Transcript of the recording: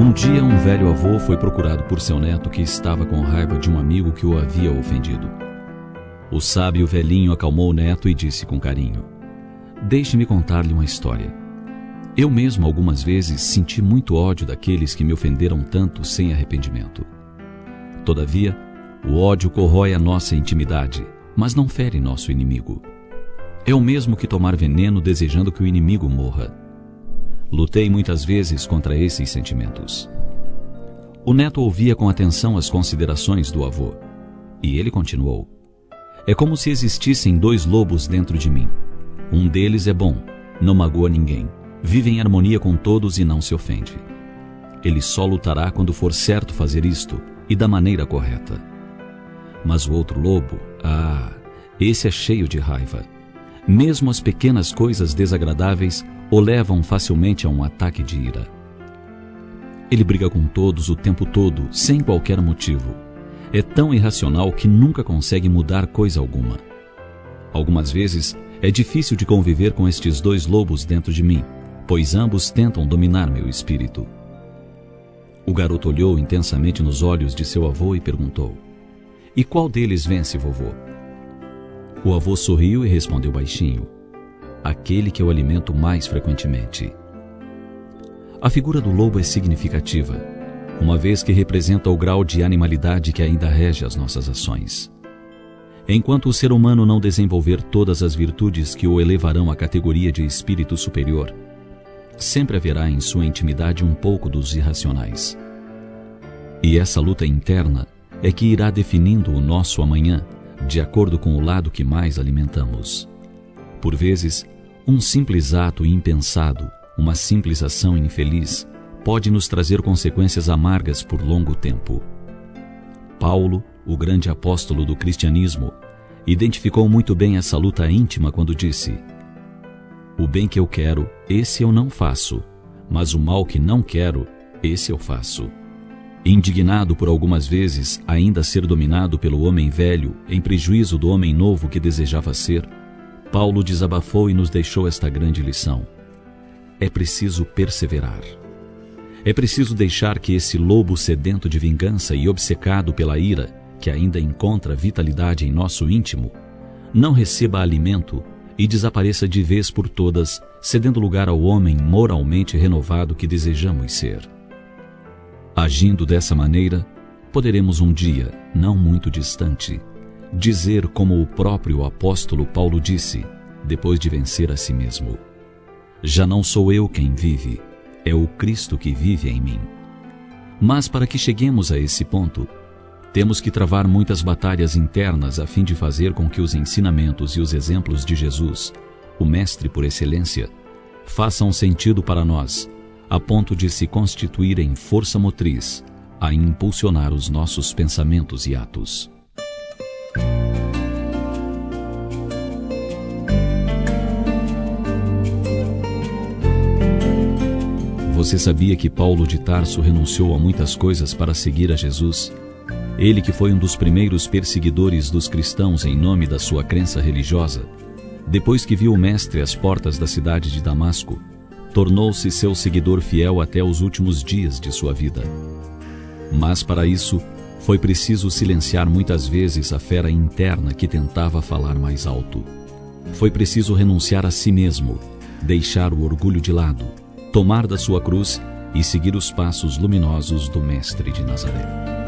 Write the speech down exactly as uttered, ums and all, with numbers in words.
Um dia, um velho avô foi procurado por seu neto que estava com raiva de um amigo que o havia ofendido. O sábio velhinho acalmou o neto e disse com carinho: "Deixe-me contar-lhe uma história. Eu mesmo algumas vezes senti muito ódio daqueles que me ofenderam tanto sem arrependimento. Todavia, o ódio corrói a nossa intimidade, mas não fere nosso inimigo. É o mesmo que tomar veneno desejando que o inimigo morra. Lutei muitas vezes contra esses sentimentos." O neto ouvia com atenção as considerações do avô, e ele continuou: "É como se existissem dois lobos dentro de mim. Um deles é bom, não magoa ninguém, vive em harmonia com todos e não se ofende. Ele só lutará quando for certo fazer isto e da maneira correta. Mas o outro lobo, ah, esse é cheio de raiva. Mesmo as pequenas coisas desagradáveis o levam facilmente a um ataque de ira. Ele briga com todos o tempo todo, sem qualquer motivo. É tão irracional que nunca consegue mudar coisa alguma. Algumas vezes é difícil de conviver com estes dois lobos dentro de mim, pois ambos tentam dominar meu espírito." O garoto olhou intensamente nos olhos de seu avô e perguntou: "E qual deles vence, vovô?" O avô sorriu e respondeu baixinho: "Aquele que eu alimento mais frequentemente." A figura do lobo é significativa, uma vez que representa o grau de animalidade que ainda rege as nossas ações. Enquanto o ser humano não desenvolver todas as virtudes que o elevarão à categoria de espírito superior, sempre haverá em sua intimidade um pouco dos irracionais. E essa luta interna é que irá definindo o nosso amanhã, de acordo com o lado que mais alimentamos. Por vezes, um simples ato impensado, uma simples ação infeliz, pode nos trazer consequências amargas por longo tempo. Paulo, o grande apóstolo do cristianismo, identificou muito bem essa luta íntima quando disse: "O bem que eu quero, esse eu não faço, mas o mal que não quero, esse eu faço." Indignado por algumas vezes ainda ser dominado pelo homem velho em prejuízo do homem novo que desejava ser, Paulo desabafou e nos deixou esta grande lição: é preciso perseverar. É preciso deixar que esse lobo sedento de vingança e obcecado pela ira, que ainda encontra vitalidade em nosso íntimo, não receba alimento e desapareça de vez por todas, cedendo lugar ao homem moralmente renovado que desejamos ser. Agindo dessa maneira, poderemos um dia, não muito distante, dizer como o próprio apóstolo Paulo disse, depois de vencer a si mesmo: "Já não sou eu quem vive, é o Cristo que vive em mim." Mas para que cheguemos a esse ponto, temos que travar muitas batalhas internas a fim de fazer com que os ensinamentos e os exemplos de Jesus, o Mestre por excelência, façam sentido para nós, a ponto de se constituírem força motriz a impulsionar os nossos pensamentos e atos. Você sabia que Paulo de Tarso renunciou a muitas coisas para seguir a Jesus? Ele que foi um dos primeiros perseguidores dos cristãos em nome da sua crença religiosa, depois que viu o Mestre às portas da cidade de Damasco, tornou-se seu seguidor fiel até os últimos dias de sua vida. Mas para isso, foi preciso silenciar muitas vezes a fera interna que tentava falar mais alto. Foi preciso renunciar a si mesmo, deixar o orgulho de lado, tomar da sua cruz e seguir os passos luminosos do Mestre de Nazaré.